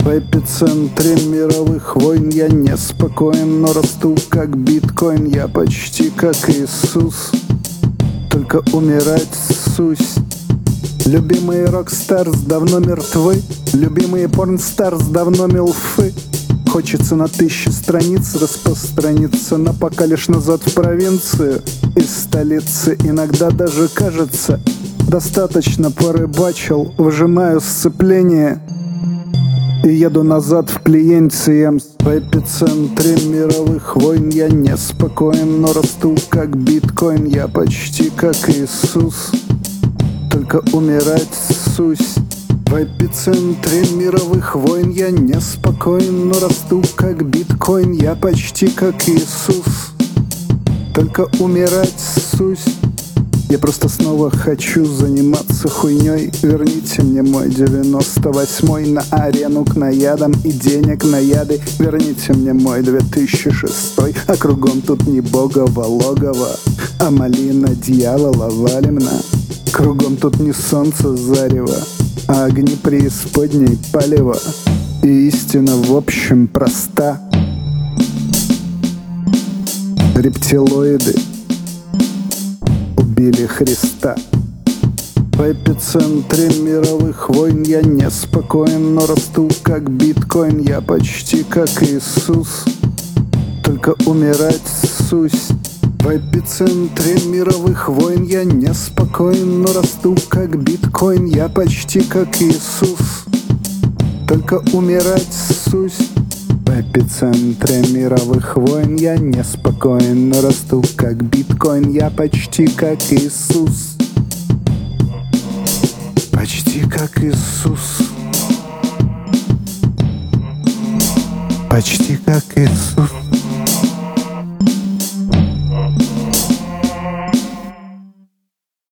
В эпицентре мировых войн я неспокоен, но расту как биткоин. Я почти как Иисус, только умирать ссусь. Любимые рокстарс давно мертвы, любимые порнстарс давно милфы. Хочется на 1000 страниц распространиться, но пока лишь назад в провинцию. Из столицы иногда даже кажется, достаточно порыбачил, выжимаю сцепление и еду назад в клиенте. В эпицентре мировых войн я неспокоен, но расту как биткоин. Я почти как Иисус, только умирать ссусь. В эпицентре мировых войн я неспокоен, но расту как биткоин. Я почти как Иисус, только умирать ссусь. Я просто снова хочу заниматься хуйней. Верните мне мой 98-й на арену к наядам и денег на яды. Верните мне мой 2006-й, а кругом тут не богово логово, а малина дьявола валимна. Кругом тут не солнце зарево, а огни преисподней палево. И истина в общем проста. Рептилоиды убили Христа. В эпицентре мировых войн я неспокоен, но расту как биткоин. Я почти как Иисус, только умирать ссусь. В эпицентре мировых войн я неспокоен, но расту как биткоин. Я почти как Иисус, только умирать ссусь. В эпицентре мировых войн я неспокоен, но расту как биткоин. Я почти как Иисус, почти как Иисус, почти как Иисус.